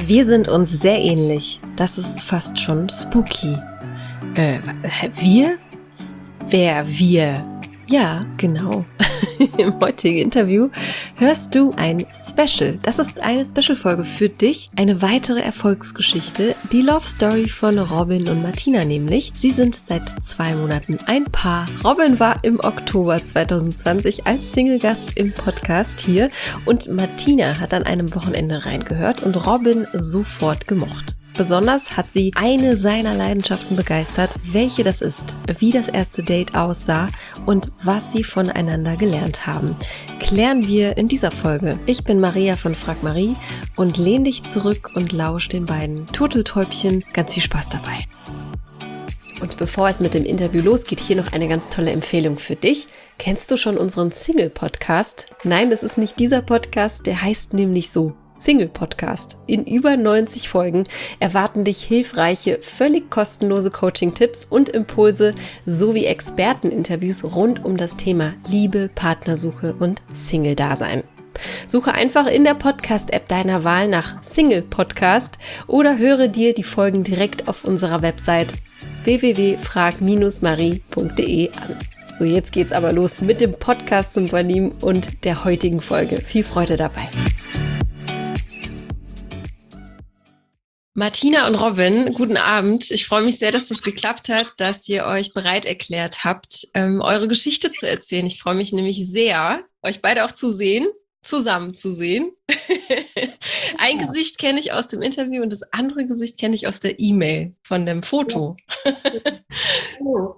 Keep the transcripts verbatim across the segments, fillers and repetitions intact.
Wir sind uns sehr ähnlich. Das ist fast schon spooky. Äh, wir? Wer wir? Ja, genau. Im heutigen Interview hörst du ein Special. Das ist eine Special-Folge für dich. Eine weitere Erfolgsgeschichte. Die Love Story von Robin und Martina nämlich. Sie sind seit zwei Monaten ein Paar. Robin war im Oktober zwanzig zwanzig als Single-Gast im Podcast hier. Und Martina hat an einem Wochenende reingehört und Robin sofort gemocht. Besonders hat sie eine seiner Leidenschaften begeistert, welche das ist, wie das erste Date aussah und was sie voneinander gelernt haben. Klären wir in dieser Folge. Ich bin Maria von Frag Marie und lehn dich zurück und lausch den beiden Turteltäubchen. Ganz viel Spaß dabei. Und bevor es mit dem Interview losgeht, hier noch eine ganz tolle Empfehlung für dich. Kennst du schon unseren Single-Podcast? Nein, das ist nicht dieser Podcast, der heißt nämlich so. Single-Podcast. In über neunzig Folgen erwarten dich hilfreiche, völlig kostenlose Coaching-Tipps und Impulse sowie Experteninterviews rund um das Thema Liebe, Partnersuche und Single-Dasein. Suche einfach in der Podcast-App deiner Wahl nach Single-Podcast oder höre dir die Folgen direkt auf unserer Website w w w punkt frag marie punkt d e an. So, jetzt geht's aber los mit dem Podcast zum Übernehmen und der heutigen Folge. Viel Freude dabei. Martina und Robin, guten Abend. Ich freue mich sehr, dass das geklappt hat, dass ihr euch bereit erklärt habt, ähm, eure Geschichte zu erzählen. Ich freue mich nämlich sehr, euch beide auch zu sehen, zusammen zu sehen. Ein ja. Gesicht kenne ich aus dem Interview und das andere Gesicht kenne ich aus der E-Mail von dem Foto. Ja. Hallo.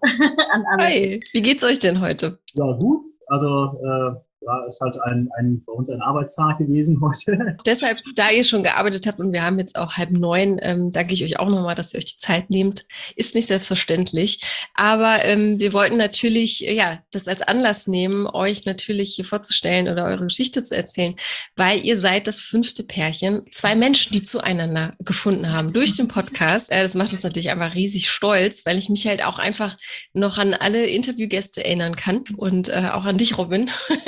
Hi, wie geht's euch denn heute? Ja, gut. Also, äh, ja, ist halt ein, ein, bei uns ein Arbeitstag gewesen heute. Deshalb, da ihr schon gearbeitet habt und wir haben jetzt auch halb neun, ähm, danke ich euch auch nochmal, dass ihr euch die Zeit nehmt. Ist nicht selbstverständlich. Aber ähm, wir wollten natürlich, ja, das als Anlass nehmen, euch natürlich hier vorzustellen oder eure Geschichte zu erzählen, weil ihr seid das fünfte Pärchen. Zwei Menschen, die zueinander gefunden haben durch den Podcast. Äh, das macht uns natürlich einfach riesig stolz, weil ich mich halt auch einfach noch an alle Interviewgäste erinnern kann und äh, auch an dich, Robin.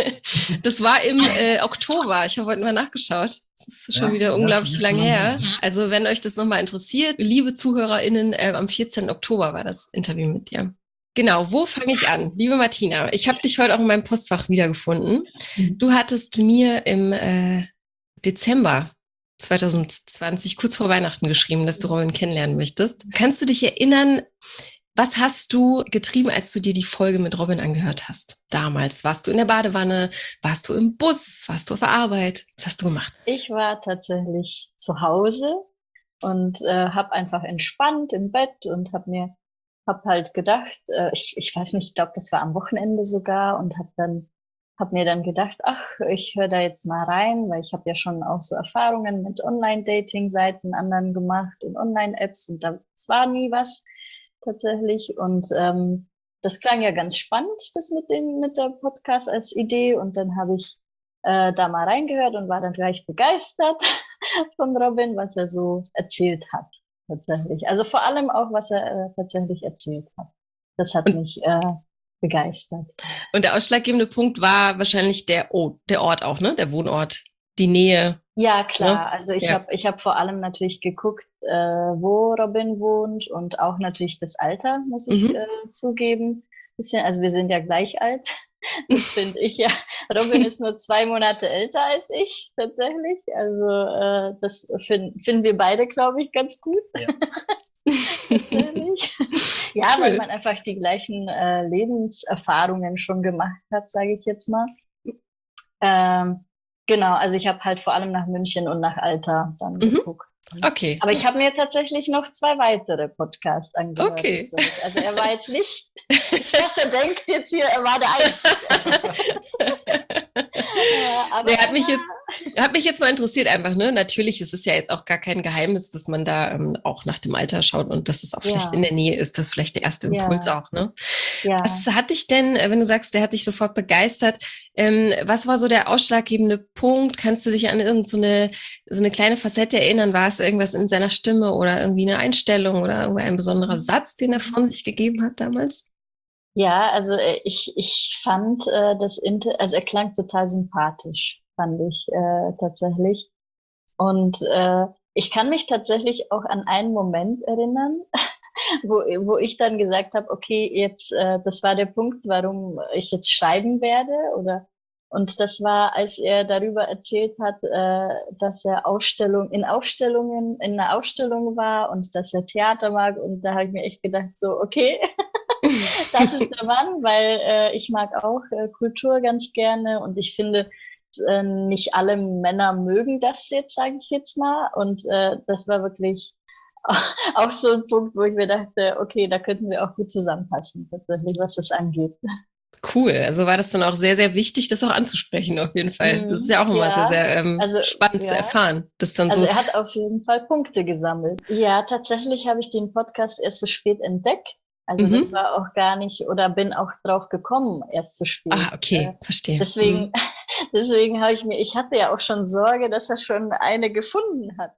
Das war im äh, Oktober. Ich habe heute mal nachgeschaut. Das ist schon ja, wieder unglaublich ja, lange her. Also wenn euch das nochmal interessiert, liebe ZuhörerInnen, äh, am vierzehnten Oktober war das Interview mit dir. Genau, wo fange ich an? Liebe Martina, ich habe dich heute auch in meinem Postfach wiedergefunden. Du hattest mir im äh, Dezember zwanzig zwanzig, kurz vor Weihnachten, geschrieben, dass du Robin kennenlernen möchtest. Kannst du dich erinnern, was hast du getrieben, als du dir die Folge mit Robin angehört hast? Damals, warst du in der Badewanne, warst du im Bus, warst du auf der Arbeit? Was hast du gemacht? Ich war tatsächlich zu Hause und äh, habe einfach entspannt im Bett und habe mir hab halt gedacht, äh, ich, ich weiß nicht, ich glaube, das war am Wochenende sogar und habe dann hab mir dann gedacht, ach, ich höre da jetzt mal rein, weil ich habe ja schon auch so Erfahrungen mit Online-Dating-Seiten anderen gemacht und Online-Apps und da war nie was. Tatsächlich und ähm, das klang ja ganz spannend, das mit dem mit der Podcast als Idee und dann habe ich äh, da mal reingehört und war dann gleich begeistert von Robin, was er so erzählt hat tatsächlich. Also vor allem auch, was er äh, tatsächlich erzählt hat. Das hat und, mich äh, begeistert. Und der ausschlaggebende Punkt war wahrscheinlich der, oh, der Ort auch, ne? Der Wohnort, die Nähe. Ja, klar. Also ich ja. habe ich hab vor allem natürlich geguckt, äh, wo Robin wohnt und auch natürlich das Alter, muss ich mhm. äh, zugeben. Bisschen, also wir sind ja gleich alt. Das finde ich ja. Robin ist nur zwei Monate älter als ich tatsächlich. Also äh, das finden finden wir beide, glaube ich, ganz gut. Ja, ja, weil man einfach die gleichen äh, Lebenserfahrungen schon gemacht hat, sage ich jetzt mal. Ähm, Genau, also ich habe halt vor allem nach München und nach Alter dann mhm. geguckt. Okay. Aber ich habe mir tatsächlich noch zwei weitere Podcasts angehört. Okay. Also er war jetzt nicht, ich dachte, denkt jetzt hier, er war der Einzige. ja, aber der hat mich jetzt, hat mich jetzt mal interessiert einfach, ne? Natürlich ist es ja jetzt auch gar kein Geheimnis, dass man da ähm, auch nach dem Alter schaut und dass es auch vielleicht ja. in der Nähe ist. Das ist vielleicht der erste Impuls ja. auch, ne? Ja. Was hat dich denn, wenn du sagst, der hat dich sofort begeistert, ähm, was war so der ausschlaggebende Punkt? Kannst du dich an irgendeine so eine kleine Facette erinnern? War es irgendwas in seiner Stimme oder irgendwie eine Einstellung oder irgendwie ein besonderer Satz, den er von sich gegeben hat damals? Ja, also ich ich fand äh, das Inter, also er klang total sympathisch, fand ich äh, tatsächlich. Und äh, ich kann mich tatsächlich auch an einen Moment erinnern, wo, wo ich dann gesagt habe, okay, jetzt, äh, das war der Punkt, warum ich jetzt schreiben werde, oder, und das war, als er darüber erzählt hat, äh, dass er Ausstellung, in Ausstellungen, in einer Ausstellung war und dass er Theater mag, und da habe ich mir echt gedacht, so, okay, das ist der Mann, weil äh, ich mag auch äh, Kultur ganz gerne, und ich finde, äh, nicht alle Männer mögen das jetzt, sage ich jetzt mal, und äh, das war wirklich auch so ein Punkt, wo ich mir dachte, okay, da könnten wir auch gut zusammenpassen, tatsächlich, was das angeht. Cool. Also war das dann auch sehr, sehr wichtig, das auch anzusprechen, auf jeden Fall. Das ist Mhm, ja auch immer sehr, ja, sehr ähm, also spannend zu ja, erfahren, dass dann also so, er hat auf jeden Fall Punkte gesammelt. Ja, tatsächlich habe ich den Podcast erst so spät entdeckt. Also das mhm. war auch gar nicht, oder bin auch drauf gekommen, erst zu spät. Ah, Äh, okay, verstehe. deswegen, Mhm. deswegen habe ich mir, ich hatte ja auch schon Sorge, dass er schon eine gefunden hat.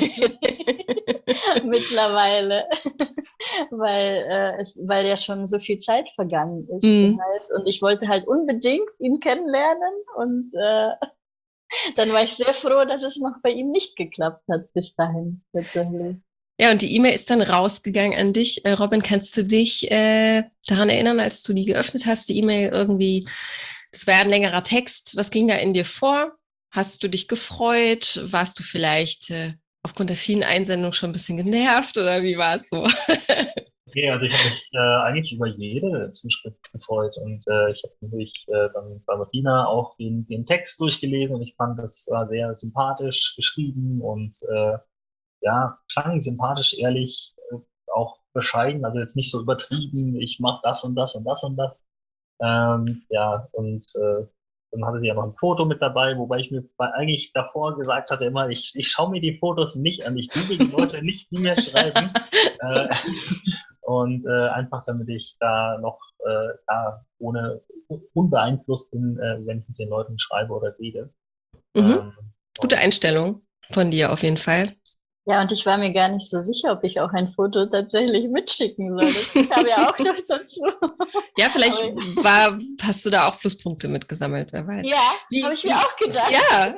Mittlerweile, weil äh, es, weil ja schon so viel Zeit vergangen ist Mhm. halt, und ich wollte halt unbedingt ihn kennenlernen, und äh, dann war ich sehr froh, dass es noch bei ihm nicht geklappt hat bis dahin tatsächlich. Ja, und die E-Mail ist dann rausgegangen an dich. Äh, Robin, kannst du dich äh, daran erinnern, als du die geöffnet hast, die E-Mail irgendwie, das war ja ein längerer Text, was ging da in dir vor? Hast du dich gefreut? Warst du vielleicht äh, aufgrund der vielen Einsendungen schon ein bisschen genervt oder wie war es so? Okay, also ich habe mich äh, eigentlich über jede Zuschrift gefreut, und äh, ich habe natürlich äh, dann bei Martina auch den, den Text durchgelesen, und ich fand, das war sehr sympathisch geschrieben und äh, ja, klang sympathisch, ehrlich, äh, auch bescheiden, also jetzt nicht so übertrieben, ich mache das und das und das und das. Ähm, ja, und äh, dann hatte sie ja noch ein Foto mit dabei, wobei ich mir bei- eigentlich davor gesagt hatte immer, ich, ich schaue mir die Fotos nicht an, ich google die Leute nicht, die mir schreiben. Äh, und äh, einfach damit ich da noch äh, ja, ohne unbeeinflusst bin, äh, wenn ich mit den Leuten schreibe oder rede. Mhm. Ähm, Gute und Einstellung von dir auf jeden Fall. Ja, und ich war mir gar nicht so sicher, ob ich auch ein Foto tatsächlich mitschicken soll. Das kam ja auch noch dazu. Ja, vielleicht Aber war, hast du da auch Pluspunkte mitgesammelt, wer weiß. ja, habe Wie, ich mir wie, auch gedacht. ja.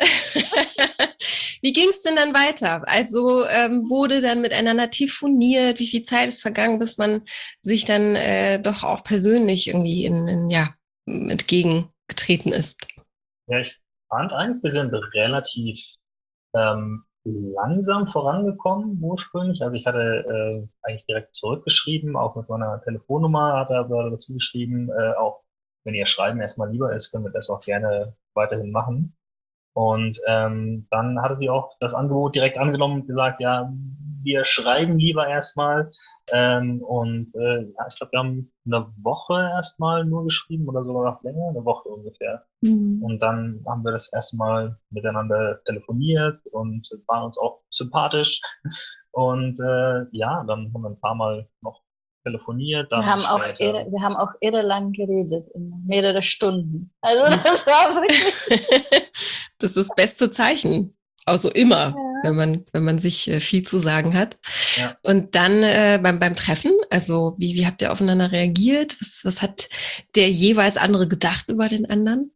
Wie ging es denn dann weiter? Also ähm, wurde dann miteinander telefoniert? Wie viel Zeit ist vergangen, bis man sich dann äh, doch auch persönlich irgendwie in, in ja, entgegengetreten ist? ja, ich fand eigentlich, wir sind relativ ähm, langsam vorangekommen ursprünglich. Also ich hatte äh, eigentlich direkt zurückgeschrieben, auch mit meiner Telefonnummer hat er aber dazu geschrieben, äh, auch wenn ihr Schreiben erstmal lieber ist, können wir das auch gerne weiterhin machen. Und ähm, dann hatte sie auch das Angebot direkt angenommen und gesagt, ja, wir schreiben lieber erstmal. Ähm, und äh, ja, ich glaube, wir haben eine Woche erstmal nur geschrieben oder sogar noch länger, eine Woche ungefähr. Mhm. Und dann haben wir das erstmal miteinander telefoniert und waren uns auch sympathisch. Und äh, ja, dann haben wir ein paar Mal noch telefoniert, Wir dann haben auch irre, später. wir haben auch irre lang geredet, immer, mehrere Stunden. Also das war wirklich. Das ist das beste Zeichen. Also immer, wenn Ja. man, wenn man sich äh, viel zu sagen hat. Ja, Und dann äh, beim, beim Treffen, also wie, wie habt ihr aufeinander reagiert? Was, was hat der jeweils andere gedacht über den anderen?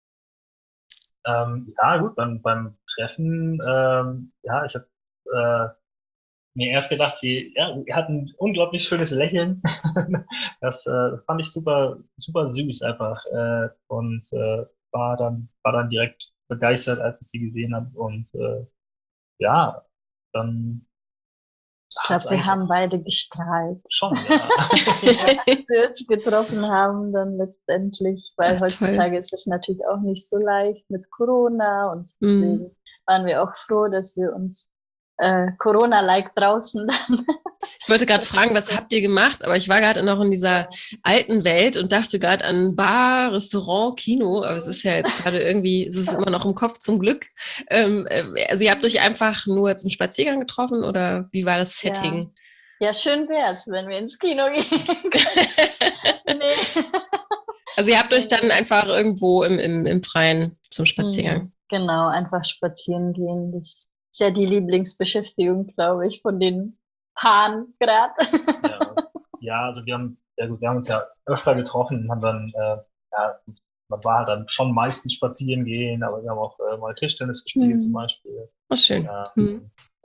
ähm, ja gut, beim, beim Treffen, ähm, ja, ich habe äh, mir erst gedacht, sie, ja, sie hat ein unglaublich schönes Lächeln. Das äh, fand ich super, super süß einfach. Äh, und äh, war dann, war dann direkt begeistert, als ich sie gesehen habe. Und äh, ja, dann Ich hat es glaube, wir eigentlich auch haben beide gestrahlt, schon, ja. als wir uns getroffen haben, dann letztendlich, weil Ach, toll. heutzutage ist es natürlich auch nicht so leicht mit Corona, und Hm. deswegen waren wir auch froh, dass wir uns äh, Corona-like draußen dann Ich wollte gerade treffen fragen, was habt konnten. ihr gemacht? Aber ich war gerade noch in dieser Ja. alten Welt und dachte gerade an Bar, Restaurant, Kino. Aber es ist ja jetzt gerade irgendwie, es ist immer noch im Kopf zum Glück. Ähm, äh, also ihr habt euch einfach nur zum Spaziergang getroffen oder wie war das Ja. Setting? Ja, schön wär's, wenn wir ins Kino gehen könnten. Nee. Also ihr habt Nee, euch dann nee. einfach irgendwo im, im, im Freien zum Spaziergang. Mhm. Genau, einfach spazieren gehen. Das ist ja die Lieblingsbeschäftigung, glaube ich, von den Paaren gerade. Ja, ja, also wir haben, ja gut, wir haben uns ja öfter getroffen und haben dann, äh, ja, gut, man war halt dann schon meistens spazieren gehen, aber wir haben auch äh, mal Tischtennis gespielt zum Mhm. Beispiel. Oh, schön. Hm. Ähm,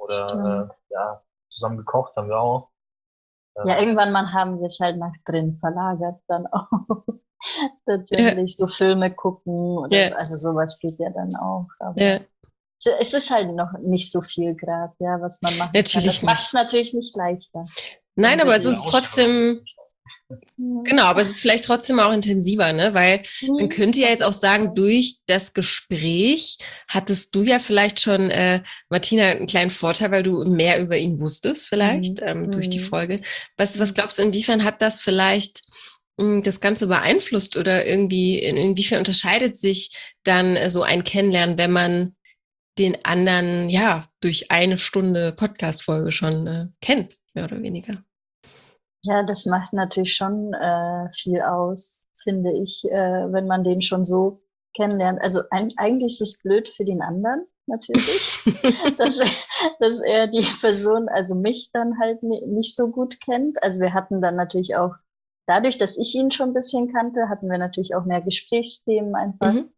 oder äh, ja, zusammen gekocht haben wir auch. Ja, irgendwann mal haben wir es halt nach drin verlagert dann auch. Tatsächlich so Filme gucken oder Ja. so, also sowas geht ja dann auch. Aber Ja, es ist halt noch nicht so viel gerade, ja, was man machen kann. natürlich Das macht es nicht. natürlich nicht leichter. Nein, aber es Die ist trotzdem, Ja. genau, aber es ist vielleicht trotzdem auch intensiver, ne? Weil man Mhm. könnte ja jetzt auch sagen, durch das Gespräch hattest du ja vielleicht schon, äh, Martina, einen kleinen Vorteil, weil du mehr über ihn wusstest, vielleicht, Mhm. ähm, durch die Mhm. Folge. Was, was Mhm. glaubst du, inwiefern hat das vielleicht mh, das Ganze beeinflusst oder irgendwie, in, inwiefern unterscheidet sich dann äh, so ein Kennenlernen, wenn man den anderen, ja, durch eine Stunde Podcast-Folge schon äh, kennt, mehr oder weniger? Ja, das macht natürlich schon äh, viel aus, finde ich, äh, wenn man den schon so kennenlernt. Also ein, eigentlich ist es blöd für den anderen, natürlich, dass, dass er die Person, also mich dann halt ni- nicht so gut kennt. Also wir hatten dann natürlich auch, dadurch, dass ich ihn schon ein bisschen kannte, hatten wir natürlich auch mehr Gesprächsthemen einfach, Mhm.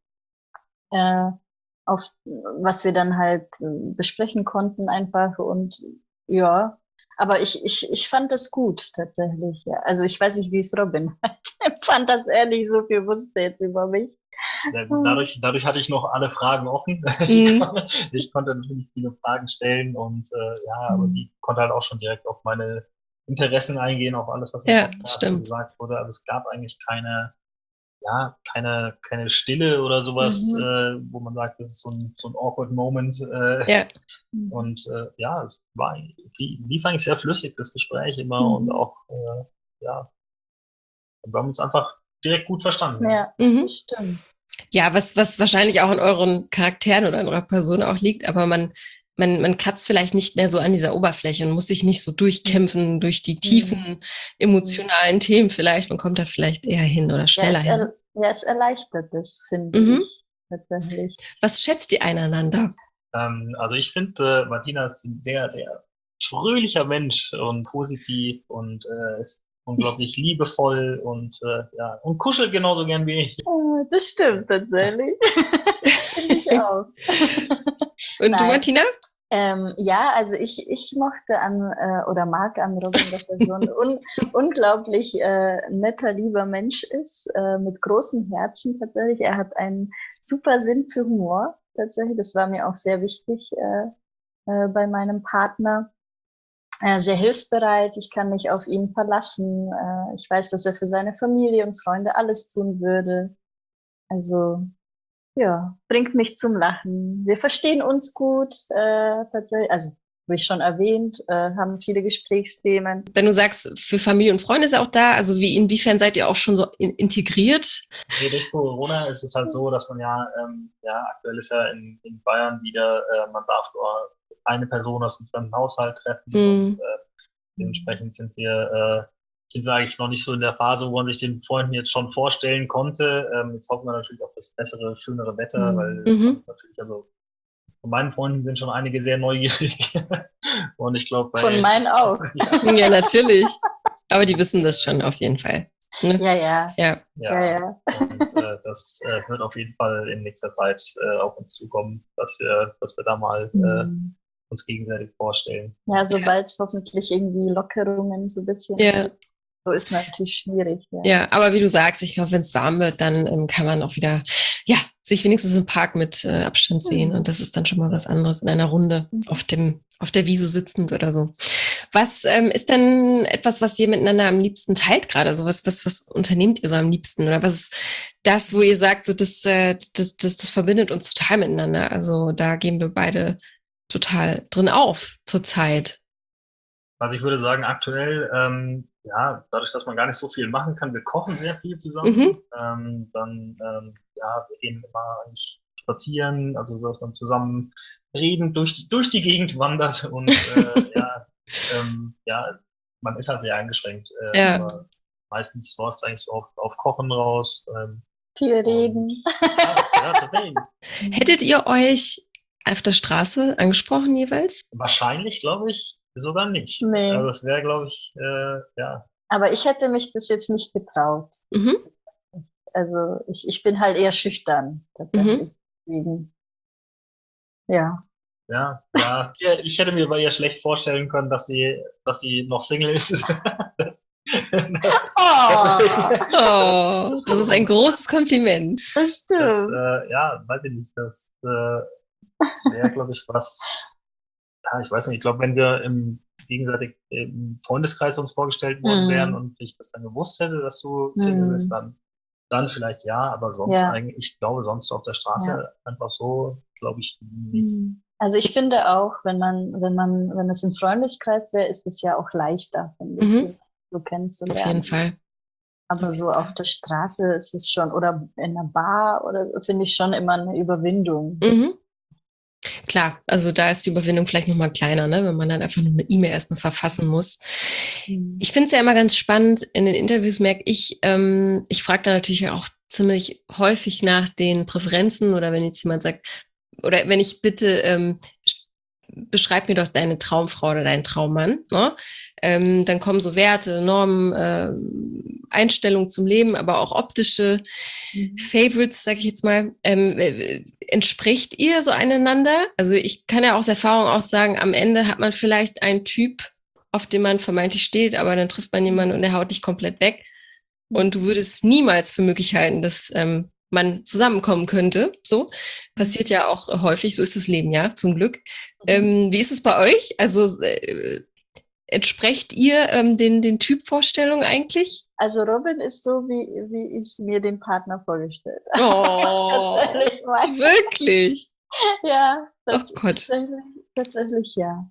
äh, auf was wir dann halt äh, besprechen konnten einfach und ja. Aber ich, ich, ich fand das gut, tatsächlich, ja. Also ich weiß nicht, wie es Robin fand, dass er nicht so viel wusste jetzt über mich. Ja, gut, dadurch, dadurch hatte ich noch alle Fragen offen. Mhm. Ich, konnte, ich konnte natürlich viele Fragen stellen und äh, ja, aber Mhm. sie konnte halt auch schon direkt auf meine Interessen eingehen, auf alles, was im Ja, Podcast so stimmt. gesagt wurde. Also es gab eigentlich keine, ja, keine, keine Stille oder sowas, Mhm. äh, wo man sagt, das ist so ein, so ein awkward Moment. Äh, Ja, Mhm. Und äh, ja, es war, die, lief eigentlich sehr flüssig, das Gespräch immer und Mhm. auch, äh, ja, wir haben uns einfach direkt gut verstanden. Ja, mhm. das stimmt. Ja, was, was wahrscheinlich auch in euren Charakteren oder in eurer Person auch liegt, aber man, man, man kratzt vielleicht nicht mehr so an dieser Oberfläche und muss sich nicht so durchkämpfen durch die tiefen emotionalen Themen vielleicht. Man kommt da vielleicht eher hin oder Ja, schneller es, hin. er, ja, es erleichtert das, finde Mhm. ich, tatsächlich. Was schätzt ihr einander? Ähm, also ich finde, äh, Martina ist ein sehr, sehr fröhlicher Mensch und positiv und äh, ist unglaublich liebevoll und äh, ja, und kuschelt genauso gern wie ich. Ah, das stimmt tatsächlich. Finde ich auch. Und du, Nein. Martina? Ähm, ja, also ich, ich mochte an äh, oder mag an Robin, dass er so ein un unglaublich äh, netter, lieber Mensch ist, äh, mit großem Herzen tatsächlich. Er hat einen super Sinn für Humor tatsächlich. Das war mir auch sehr wichtig äh, äh, bei meinem Partner. Äh, sehr hilfsbereit, ich kann mich auf ihn verlassen. Äh, ich weiß, dass er für seine Familie und Freunde alles tun würde. Also ja, bringt mich zum Lachen. Wir verstehen uns gut, äh, tatsächlich. Also, wie schon erwähnt, äh, haben viele Gesprächsthemen. Wenn du sagst, für Familie und Freunde ist er auch da, also wie, inwiefern seid ihr auch schon so in, integriert? Nee, durch Corona ist es halt so, dass man ja, ähm, ja, aktuell ist ja in, in Bayern wieder, äh, man darf nur eine Person aus dem fremden Haushalt treffen und Hm. äh, dementsprechend sind wir, äh, sind wir eigentlich noch nicht so in der Phase, wo man sich den Freunden jetzt schon vorstellen konnte. Ähm, jetzt hoffen wir natürlich auf das bessere, schönere Wetter, Mhm. weil es Mhm. natürlich, also von meinen Freunden sind schon einige sehr neugierig. Und ich glaube, bei Von meinen auch. ja, Ja, natürlich. Aber die wissen das schon auf jeden Fall. Ne? Ja, ja, Ja. ja, ja, ja. und äh, das äh, wird auf jeden Fall in nächster Zeit äh, auf uns zukommen, dass wir, dass wir da mal äh, Mhm. uns gegenseitig vorstellen. Ja, sobald es hoffentlich irgendwie Lockerungen so ein bisschen Ja. gibt. So ist natürlich schwierig, ja. Ja, aber wie du sagst, ich glaube, wenn es warm wird, dann ähm, kann man auch wieder, ja, sich wenigstens im Park mit äh, Abstand sehen. Mhm. Und das ist dann schon mal was anderes in einer Runde Mhm. auf dem, auf der Wiese sitzend oder so. Was ähm, ist denn etwas, was ihr miteinander am liebsten teilt gerade? Also was, was, was unternehmt ihr so am liebsten? Oder was ist das, wo ihr sagt, so das, äh, das, das, das verbindet uns total miteinander? Also da gehen wir beide total drin auf zurzeit. Also ich würde sagen, aktuell, ähm, ja, dadurch, dass man gar nicht so viel machen kann, wir kochen sehr viel zusammen. Mhm. Ähm, dann, ähm, ja, wir gehen immer eigentlich spazieren, also dass man zusammen redend durch die, durch die Gegend wandert und äh, ja, ähm, ja, man ist halt sehr eingeschränkt. Äh, Ja. aber meistens läuft es eigentlich so auf, auf Kochen raus. Ähm, Viel und, reden. ja, ja, tatsächlich. Hättet ihr euch auf der Straße angesprochen jeweils? Wahrscheinlich, glaube ich, sogar nicht. Nee. Also das wäre, glaube ich, äh, ja, Aber ich hätte mich das jetzt nicht getraut. Mhm. Also ich, ich bin halt eher schüchtern tatsächlich. Mhm. Deswegen, ja. Ja, ja. Ich hätte mir bei ihr schlecht vorstellen können, dass sie, dass sie noch Single ist. das, das, Oh, Oh, das ist ein großes Kompliment. das das, stimmt. äh, ja, weiß ich nicht. Das äh, wäre, glaube ich, was. Ja, ich weiß nicht. Ich glaube, wenn wir im gegenseitig im Freundeskreis uns vorgestellt worden wären Mhm. und ich das dann gewusst hätte, dass du Single bist, Mhm. dann, dann vielleicht ja, aber sonst Ja. eigentlich, ich glaube, sonst auf der Straße Ja. einfach so, glaube ich, nicht. Mhm. Also ich finde auch, wenn man, wenn man, wenn es im Freundeskreis wäre, ist es ja auch leichter, finde ich, Mhm. jemanden so Auf kennenzulernen. jeden Fall. Aber Auf so jeden auf Fall. der Straße ist es schon, oder in einer Bar, oder so, finde ich schon immer eine Überwindung. Mhm. Klar, also da ist die Überwindung vielleicht nochmal kleiner, ne, wenn man dann einfach nur eine E-Mail erstmal verfassen muss. Mhm. Ich finde es ja immer ganz spannend, in den Interviews merke ich, ähm, ich frage da natürlich auch ziemlich häufig nach den Präferenzen oder wenn jetzt jemand sagt, oder wenn ich bitte, ähm, beschreib mir doch deine Traumfrau oder deinen Traummann, ne? Ähm, dann kommen so Werte, Normen, äh, Einstellungen zum Leben, aber auch optische Mhm. Favorites, sag ich jetzt mal. Ähm, äh, entspricht ihr so einander? Also ich kann ja aus Erfahrung auch sagen, am Ende hat man vielleicht einen Typ, auf den man vermeintlich steht, aber dann trifft man jemanden und der haut dich komplett weg. Und du würdest niemals für möglich halten, dass ähm, man zusammenkommen könnte. So passiert ja auch häufig, so ist das Leben ja, zum Glück. Mhm. Ähm, wie ist es bei euch? Also äh, entsprecht ihr ähm, den, den Typvorstellungen eigentlich? Also Robin ist so, wie, wie ich mir den Partner vorgestellt habe. Oh, Ganz ehrlich, mein- wirklich? Ja, Oh das, Gott. tatsächlich, tatsächlich ja.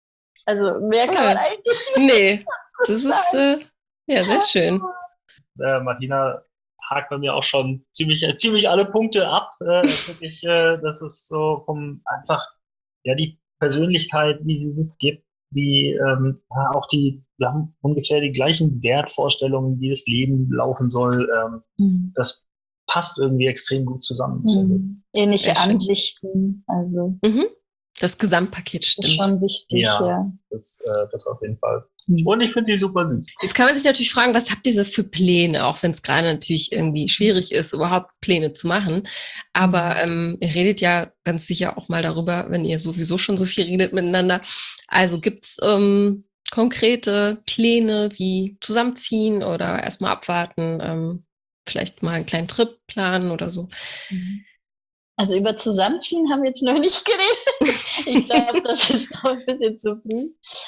Also mehr Toll. kann man eigentlich Nee, das ist äh, ja sehr schön. Äh, Martina hakt bei mir auch schon ziemlich, äh, ziemlich alle Punkte ab. Äh, wirklich, äh, das ist so vom einfach, ja, die Persönlichkeit, wie sie sich gibt, wie ähm, ja, auch die, wir haben ungefähr die gleichen Wertvorstellungen, wie das Leben laufen soll. Ähm, Mhm. das passt irgendwie extrem gut zusammen. finde ich. Mhm. Ähnliche Sehr schön. Ansichten, also Mhm. Das Gesamtpaket das ist stimmt. schon wichtig, Ja. ja. Das, äh, das auf jeden Fall. Mhm. Und ich finde sie super süß. Jetzt kann man sich natürlich fragen, was habt ihr so für Pläne, auch wenn es gerade natürlich irgendwie schwierig ist, überhaupt Pläne zu machen. Aber ähm, ihr redet ja ganz sicher auch mal darüber, wenn ihr sowieso schon so viel redet miteinander. Also gibt's ähm, konkrete Pläne wie zusammenziehen oder erstmal abwarten, ähm, vielleicht mal einen kleinen Trip planen oder so? Mhm. Also über Zusammenziehen haben wir jetzt noch nicht geredet. Ich glaube, das ist noch ein bisschen zu früh.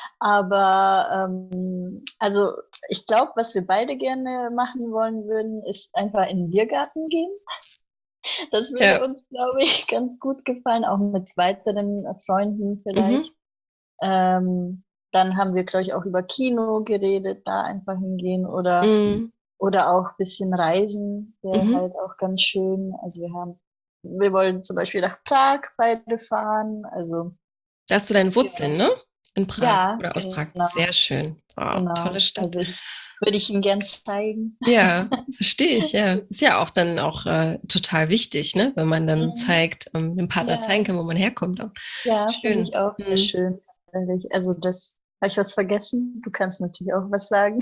Aber ähm, also ich glaube, was wir beide gerne machen wollen würden, ist einfach in den Biergarten gehen. Das würde Ja. uns, glaube ich, ganz gut gefallen, auch mit weiteren Freunden vielleicht. Mhm. Ähm, dann haben wir, glaube ich, auch über Kino geredet, da einfach hingehen oder Mhm. oder auch ein bisschen reisen, wäre Mhm. halt auch ganz schön. Also wir haben, wir wollen zum Beispiel nach Prag beide fahren. Also Da hast du deine Wurzeln, ne? In Prag ja, oder aus Prag. genau, Sehr schön. Wow, genau. tolle Stadt. Also ich würde ich Ihnen gern zeigen. Ja, verstehe ich, ja. Ist ja auch dann auch äh, total wichtig, ne? Wenn man dann Mhm. zeigt, ähm, dem Partner Ja. zeigen kann, wo man herkommt. Auch. Ja, finde Schön. ich auch sehr Mhm. schön. Tatsächlich. Also das, habe ich was vergessen? Du kannst natürlich auch was sagen.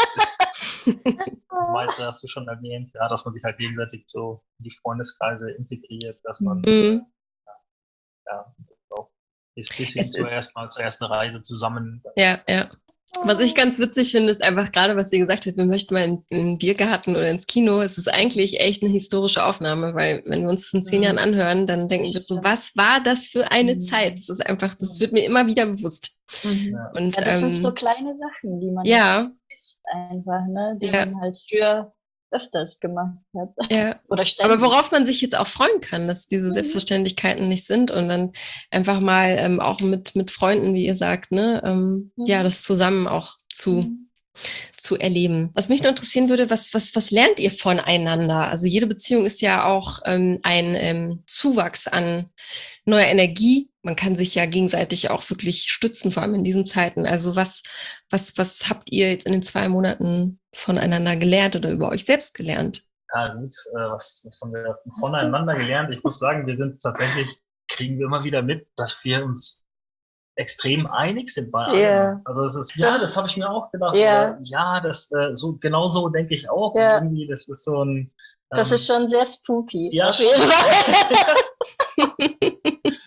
Meiste hast du schon erwähnt, ja, dass man sich halt gegenseitig so in die Freundeskreise integriert, dass man Mhm. ja auch bis, bis hin Es zur ist- ersten, zur ersten Reise zusammen. Ja, ja. Was ich ganz witzig finde, ist einfach gerade, was ihr gesagt habt, wir möchten mal in, in den Biergarten oder ins Kino. Es ist eigentlich echt eine historische Aufnahme, weil wenn wir uns das in zehn Mhm. Jahren anhören, dann denken wir so, Stimmt. was war das für eine Mhm. Zeit? Das ist einfach, das wird mir immer wieder bewusst. Mhm. Ja. Und Ja, das ähm, sind so kleine Sachen, die man ja, ist einfach, ne, die Ja. man halt früher öfters gemacht hat. ja. Oder ständig. Aber worauf man sich jetzt auch freuen kann, dass diese Mhm. Selbstverständlichkeiten nicht sind und dann einfach mal ähm, auch mit, mit Freunden, wie ihr sagt, ne, ähm, Mhm. ja, das zusammen auch zu, Mhm. zu erleben. Was mich nur interessieren würde, was, was, was lernt ihr voneinander? Also jede Beziehung ist ja auch ähm, ein ähm, Zuwachs an neuer Energie. Man kann sich ja gegenseitig auch wirklich stützen, vor allem in diesen Zeiten. Also was, was, was habt ihr jetzt in den zwei Monaten voneinander gelernt oder über euch selbst gelernt? Ja, gut, äh, was, was haben wir voneinander gelernt? Ich muss sagen, wir sind tatsächlich, kriegen wir immer wieder mit, dass wir uns extrem einig sind bei allem. Ja. Also es ist, ja, Das- das habe ich mir auch gedacht. Ja. Oder, ja, das äh, so genau so denke ich auch. Ja. Und irgendwie, das ist so ein Das ähm, ist schon sehr spooky. ja, auf jeden Fall. also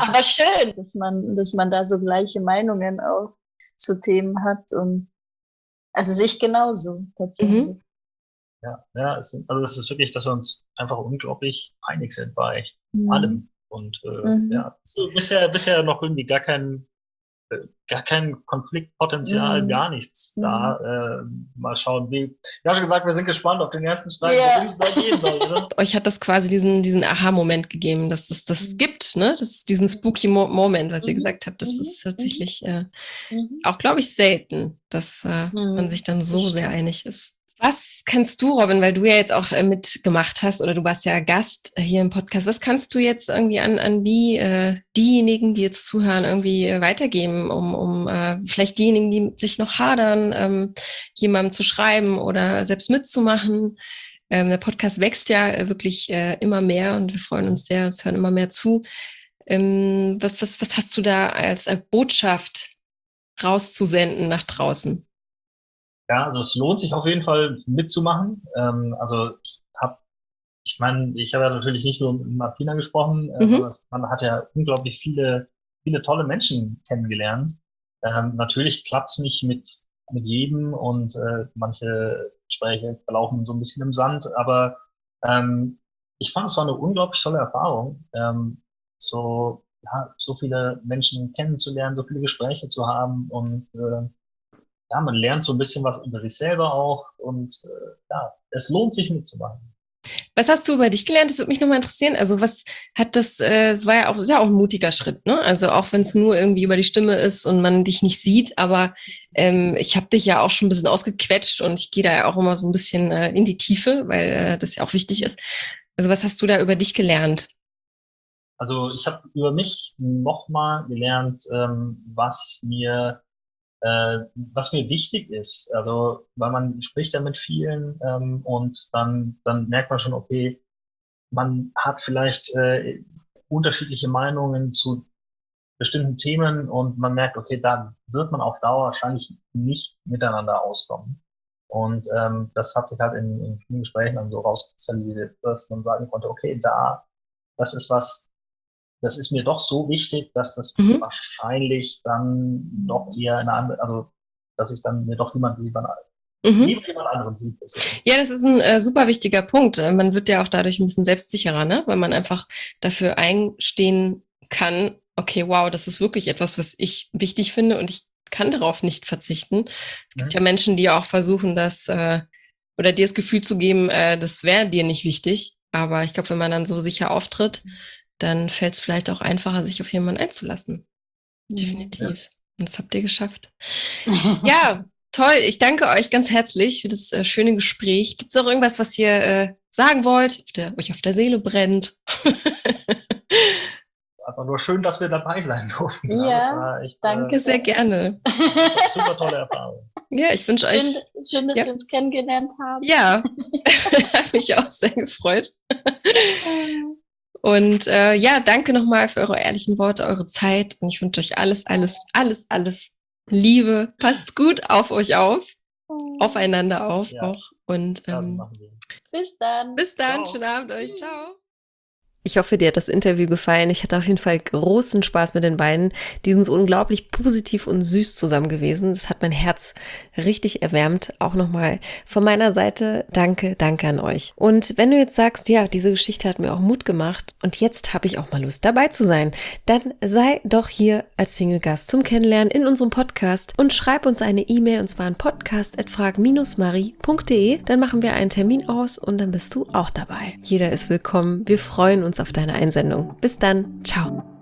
Aber schön, dass man, dass man da so gleiche Meinungen auch zu Themen hat und also sich genauso tatsächlich. Mhm. Ja, ja, es sind, also das ist wirklich, dass wir uns einfach unglaublich einig sind bei echt Mhm. allem. Und äh, Mhm. ja, so bisher, bisher noch irgendwie gar kein, äh, gar kein Konfliktpotenzial, Mhm. gar nichts Mhm. da. Äh, mal schauen, wie. Ja, schon gesagt, wir sind gespannt auf den ersten Streit, Ja. worum es da gehen soll. Oder? Euch hat das quasi diesen, diesen Aha-Moment gegeben, dass es das Mhm. gibt, ne? Das ist diesen spooky Mo- Moment, was ihr Mhm. gesagt habt. Das Mhm. ist tatsächlich äh, Mhm. auch, glaube ich, selten, dass äh, Mhm. man sich dann Das so sehr stimmt. einig ist. Was kannst du, Robin, weil du ja jetzt auch äh, mitgemacht hast oder du warst ja Gast hier im Podcast, was kannst du jetzt irgendwie an, an die, äh, diejenigen, die jetzt zuhören, irgendwie äh, weitergeben, um, um äh, vielleicht diejenigen, die sich noch hadern, ähm, jemandem zu schreiben oder selbst mitzumachen? Ähm, der Podcast wächst ja äh, wirklich äh, immer mehr und wir freuen uns sehr, es hören immer mehr zu. Ähm, was, was, was hast du da als äh, Botschaft rauszusenden nach draußen? Ja, also es lohnt sich auf jeden Fall mitzumachen. Ähm, also ich habe, ich meine, ich habe ja natürlich nicht nur mit Martina gesprochen, äh, Mhm. sondern es, man hat ja unglaublich viele, viele tolle Menschen kennengelernt. Ähm, natürlich klappt's nicht mit mit jedem und äh, manche Gespräche verlaufen so ein bisschen im Sand, aber ähm, ich fand es war eine unglaublich tolle Erfahrung, ähm, so ja, so viele Menschen kennenzulernen, so viele Gespräche zu haben und äh, ja, man lernt so ein bisschen was über sich selber auch und äh, ja, es lohnt sich mitzumachen. Was hast du über dich gelernt? Das würde mich nochmal interessieren. Also was hat das, äh, es war ja auch, ist ja auch ein mutiger Schritt, ne? Also auch wenn es nur irgendwie über die Stimme ist und man dich nicht sieht, aber ähm, ich habe dich ja auch schon ein bisschen ausgequetscht und ich gehe da ja auch immer so ein bisschen äh, in die Tiefe, weil äh, das ja auch wichtig ist. Also was hast du da über dich gelernt? Also ich habe über mich nochmal gelernt, ähm, was mir äh, was mir wichtig ist. Also weil man spricht ja mit vielen ähm, und dann dann merkt man schon, okay, man hat vielleicht äh, unterschiedliche Meinungen zu bestimmten Themen und man merkt, okay, da wird man auf Dauer wahrscheinlich nicht miteinander auskommen. Und ähm, das hat sich halt in, in vielen Gesprächen dann so rauskristallisiert, dass man sagen konnte, okay, da, das ist was, das ist mir doch so wichtig, dass das Mhm. wahrscheinlich dann doch eher eine andere, also dass ich dann mir doch jemand lieber, Mhm. lieber jemand anderen sieht. Ja, das ist ein äh, super wichtiger Punkt. Äh, Man wird ja auch dadurch ein bisschen selbstsicherer, ne? Weil man einfach dafür einstehen kann, okay, wow, das ist wirklich etwas, was ich wichtig finde und ich kann darauf nicht verzichten. Es gibt Mhm. ja Menschen, die auch versuchen, das äh, oder dir das Gefühl zu geben, äh, das wäre dir nicht wichtig. Aber ich glaube, wenn man dann so sicher auftritt, dann fällt es vielleicht auch einfacher, sich auf jemanden einzulassen. Definitiv. Und das habt ihr geschafft. Ja, toll. Ich danke euch ganz herzlich für das äh, schöne Gespräch. Gibt es auch irgendwas, was ihr äh, sagen wollt, auf der, euch auf der Seele brennt? Einfach nur schön, dass wir dabei sein durften. Ja, das war echt danke. Ja, sehr gerne. Super, super tolle Erfahrung. Ja, ich wünsche euch. Schön, schön, dass ja. wir uns kennengelernt haben. Ja, hat mich auch sehr gefreut. Und äh, ja, danke nochmal für eure ehrlichen Worte, eure Zeit. Und ich wünsche euch alles, alles, alles, alles Liebe. Passt gut auf euch auf, aufeinander auf Ja. auch. Und Das ähm, machen wir. Bis dann. bis dann, Ciao. schönen Abend euch. Ciao. Ich hoffe, dir hat das Interview gefallen. Ich hatte auf jeden Fall großen Spaß mit den beiden. Die sind so unglaublich positiv und süß zusammen gewesen. Das hat mein Herz richtig erwärmt. Auch nochmal von meiner Seite danke, danke an euch. Und wenn du jetzt sagst, ja, diese Geschichte hat mir auch Mut gemacht und jetzt habe ich auch mal Lust dabei zu sein, dann sei doch hier als Single-Gast zum Kennenlernen in unserem Podcast und schreib uns eine E-Mail und zwar an podcast at frag Bindestrich marie punkt de. Dann machen wir einen Termin aus und dann bist du auch dabei. Jeder ist willkommen. Wir freuen uns auf deine Einsendung. Bis dann. Ciao.